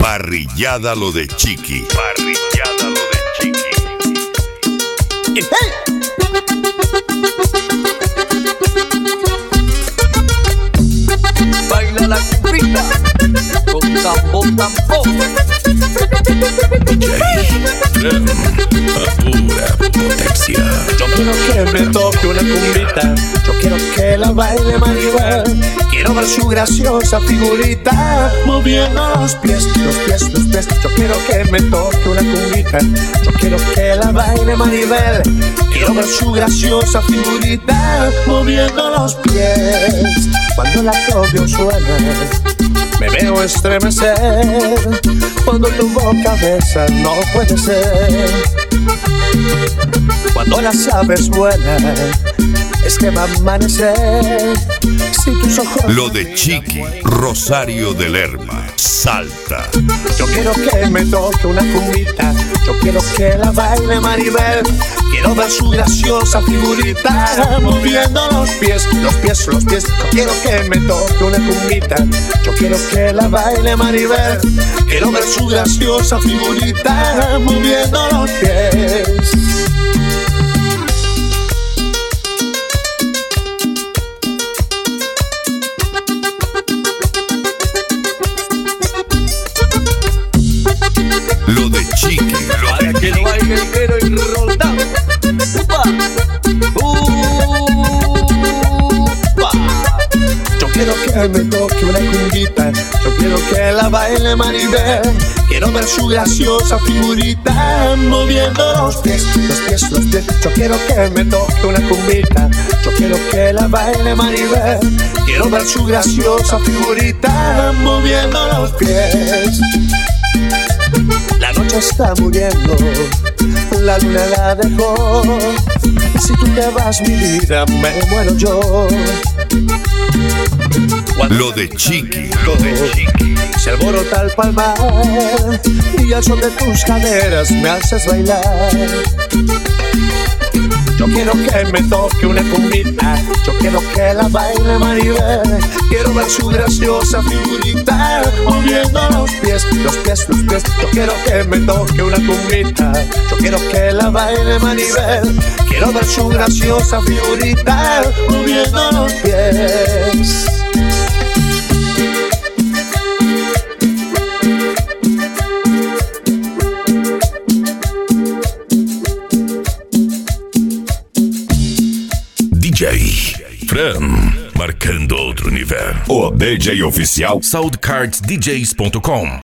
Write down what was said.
Parrillada lo de Chiqui. Parrillada lo de Chiqui. Baila la cumbita con tambor, tambor. A pura potencia. Yo quiero que me toque una cumbita, yo quiero que la baile Maribel. Quiero ver su graciosa figurita moviendo los pies, los pies, los pies. Yo quiero que me toque una cumbita, yo quiero que la baile Maribel. Quiero ver su graciosa figurita moviendo los pies. Cuando la acordeón suena, me veo estremecer. Cuando tu boca besa, no puede ser. Cuando las aves vuelan, es que va a amanecer. Si tus ojos... Lo de Chiqui, Rosario de Lerma, Salta. Yo quiero que me toque una cumbita, yo quiero que la baile Maribel. Quiero ver su graciosa figurita moviendo los pies, los pies, los pies. Yo quiero que me toque una cumbita, yo quiero que la baile Maribel. Quiero ver su graciosa figurita moviendo los pies. Lo de Chiqui, lo Para de que lo baile entero y roldado. ¡Upa! ¡Upa! Yo quiero que me toque una cumbita, yo quiero que la baile Maribel. Quiero ver su graciosa figurita moviendo los pies, los pies, los pies. Yo quiero que me toque una cumbita, yo quiero que la baile Maribel. Quiero ver su graciosa figurita moviendo los pies. La noche está muriendo, la luna la dejó. Si tú te vas, mi vida, me muero yo. Lo de Chiqui, lo de Chiqui. Se alborota el palmar y al son de tus caderas me haces bailar. Yo quiero que me toque una cumbita, yo quiero que la baile Maribel. Quiero ver su graciosa figurita moviendo los pies, los pies, los pies. Yo quiero que me toque una cumbita, yo quiero que la baile Maribel. Quiero ver su graciosa figurita moviendo los pies. DJ Fran, marcando outro nível. O DJ oficial SoundCardsDJs.com.